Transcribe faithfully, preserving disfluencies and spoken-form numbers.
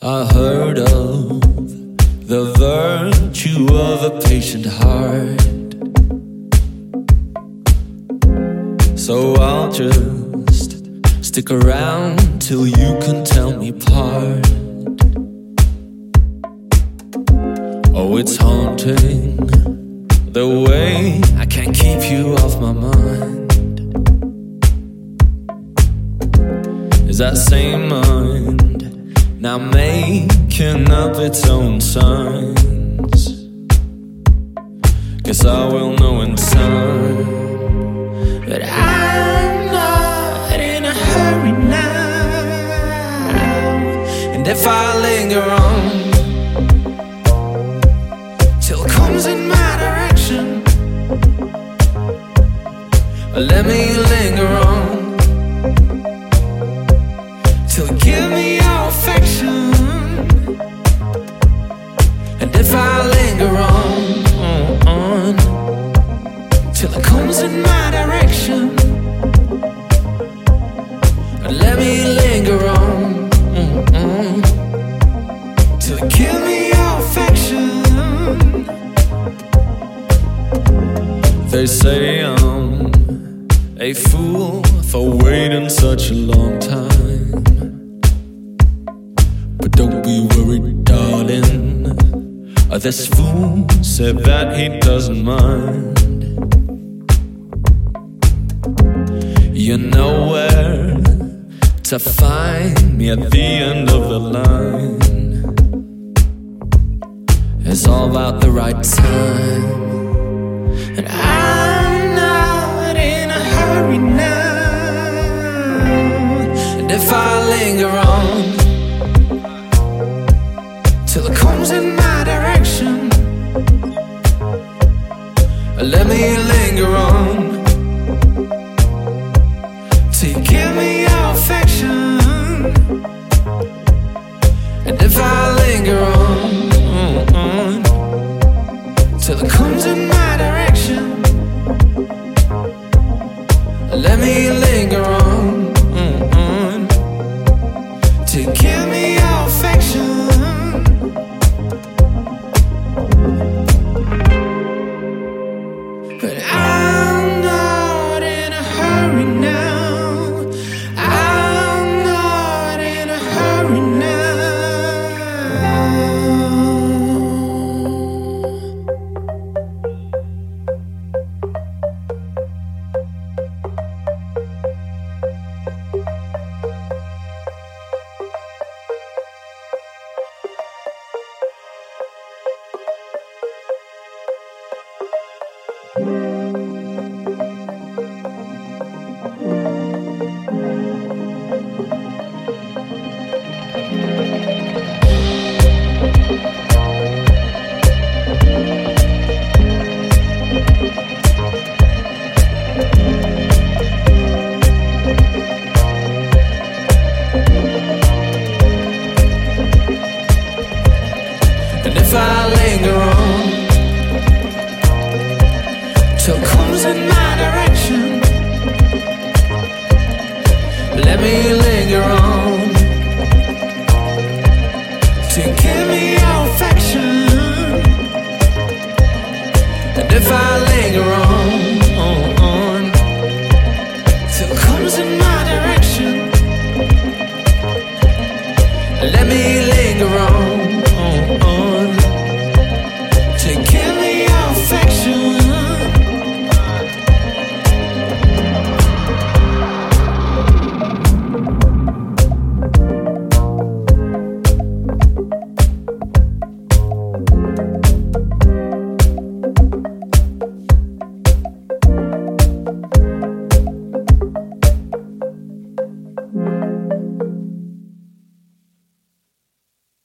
I heard of the virtue of a patient heart, so I'll just stick around till you can tell me apart. Oh, it's haunting the way I can't keep you off my mind. Is that same mind now making up its own signs? Guess I will know in time. But I'm not in a hurry now, and if I linger on till it comes in my direction, let me linger on till you give me your affection. And if I linger on, on, on till it comes in my direction, let me linger on, on, on till you give me your affection. They say I'm a fool for waiting such a long time, but don't be worried, darling. This fool said that he doesn't mind. You know where to find me at the end of the line. It's all about the right time, and I'm not in a hurry now. And if I linger on till it comes in my direction, let me linger on till you give me your affection. And if I linger on, on, on till it comes in my direction, let me linger on, on, on till you give me your affection. But I'm not in a hurry now. I'm not in a hurry now. And if I linger on till it comes in my direction, let me linger on to give me your affection. And if I linger on, on, on till it comes in my direction, let me linger on, on, on